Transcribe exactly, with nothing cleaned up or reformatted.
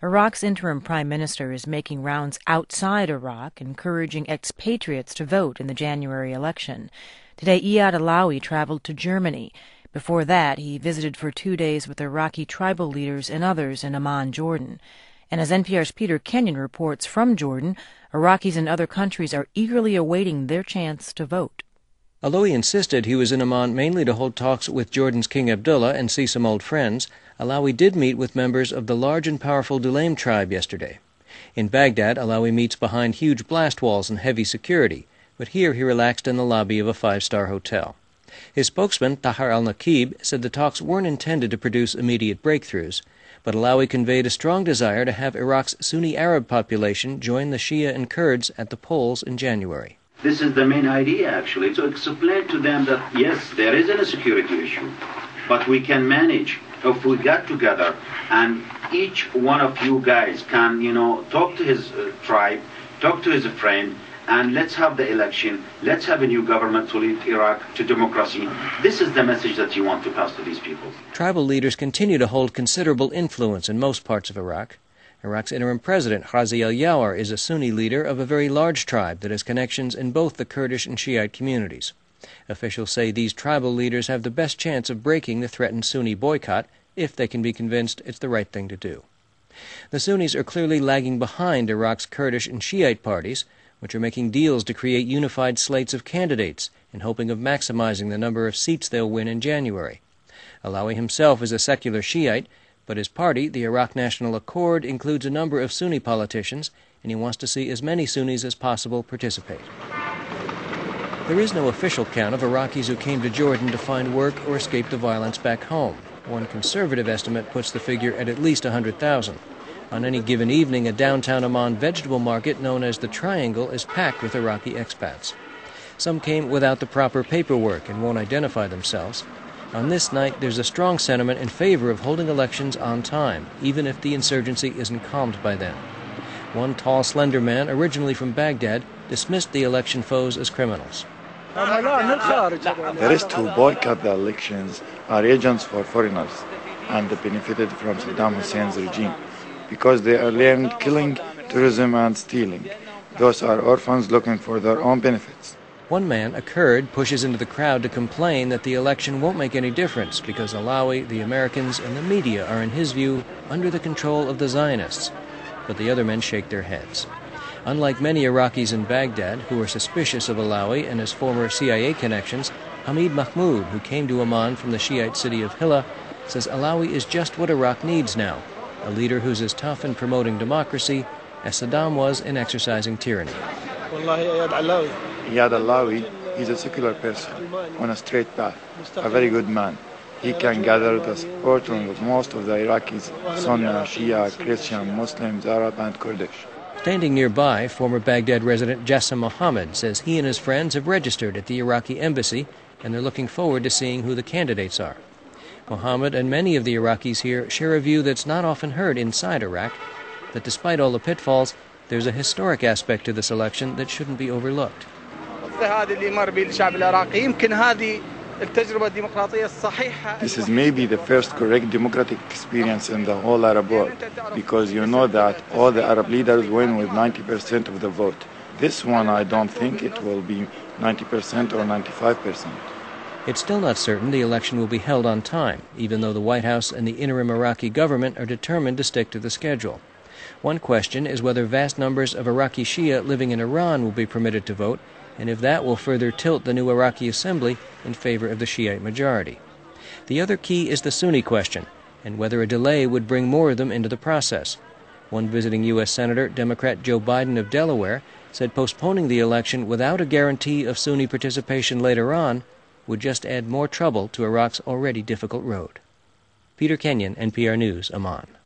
Iraq's interim prime minister is making rounds outside Iraq, encouraging expatriates to vote in the January election. Today, Iyad Allawi traveled to Germany. Before that, he visited for two days with Iraqi tribal leaders and others in Amman, Jordan. And as N P R's Peter Kenyon reports from Jordan, Iraqis in other countries are eagerly awaiting their chance to vote. Allawi insisted he was in Amman mainly to hold talks with Jordan's King Abdullah and see some old friends. Allawi did meet with members of the large and powerful Dulaim tribe yesterday. In Baghdad, Allawi meets behind huge blast walls and heavy security, but here he relaxed in the lobby of a five-star hotel. His spokesman, Tahar al-Nakib, said the talks weren't intended to produce immediate breakthroughs, but Allawi conveyed a strong desire to have Iraq's Sunni Arab population join the Shia and Kurds at the polls in January. This is the main idea, actually, to explain to them that, yes, there is a security issue, but we can manage if we get together and each one of you guys can, you know, talk to his uh, tribe, talk to his friend, and let's have the election, let's have a new government to lead Iraq to democracy. This is the message that you want to pass to these people. Tribal leaders continue to hold considerable influence in most parts of Iraq. Iraq's interim president, Ghazi al-Yawar, is a Sunni leader of a very large tribe that has connections in both the Kurdish and Shiite communities. Officials say these tribal leaders have the best chance of breaking the threatened Sunni boycott if they can be convinced it's the right thing to do. The Sunnis are clearly lagging behind Iraq's Kurdish and Shiite parties, which are making deals to create unified slates of candidates in hoping of maximizing the number of seats they'll win in January. Allawi himself is a secular Shiite, but his party, the Iraq National Accord, includes a number of Sunni politicians, and he wants to see as many Sunnis as possible participate. There is no official count of Iraqis who came to Jordan to find work or escape the violence back home. One conservative estimate puts the figure at at least one hundred thousand. On any given evening, a downtown Amman vegetable market known as the Triangle is packed with Iraqi expats. Some came without the proper paperwork and won't identify themselves. On this night, there's a strong sentiment in favor of holding elections on time, even if the insurgency isn't calmed by then. One tall, slender man, originally from Baghdad, dismissed the election foes as criminals. The rest who boycott the elections are agents for foreigners, and they benefited from Saddam Hussein's regime, because they are learned killing, tourism, and stealing. Those are orphans looking for their own benefits. One man, a Kurd, pushes into the crowd to complain that the election won't make any difference because Allawi, the Americans, and the media are, in his view, under the control of the Zionists. But the other men shake their heads. Unlike many Iraqis in Baghdad, who are suspicious of Allawi and his former C I A connections, Hamid Mahmoud, who came to Amman from the Shiite city of Hilla, says Allawi is just what Iraq needs now, a leader who's as tough in promoting democracy as Saddam was in exercising tyranny. Iyad Allawi is a secular person on a straight path, a very good man. He can gather the support of most of the Iraqis, Sunni, Shia, Christian, Muslims, Arab, and Kurdish. Standing nearby, former Baghdad resident Jassim Mohammed says he and his friends have registered at the Iraqi embassy and they're looking forward to seeing who the candidates are. Mohammed and many of the Iraqis here share a view that's not often heard inside Iraq, that despite all the pitfalls, there's a historic aspect to this election that shouldn't be overlooked. This is maybe the first correct democratic experience in the whole Arab world, because you know that all the Arab leaders win with ninety percent of the vote. This one, I don't think it will be ninety percent or ninety-five percent. It's still not certain the election will be held on time, even though the White House and the interim Iraqi government are determined to stick to the schedule. One question is whether vast numbers of Iraqi Shia living in Iran will be permitted to vote, and if that will further tilt the new Iraqi assembly in favor of the Shiite majority. The other key is the Sunni question, and whether a delay would bring more of them into the process. One visiting U S Senator, Democrat Joe Biden of Delaware, said postponing the election without a guarantee of Sunni participation later on would just add more trouble to Iraq's already difficult road. Peter Kenyon, N P R News, Amman.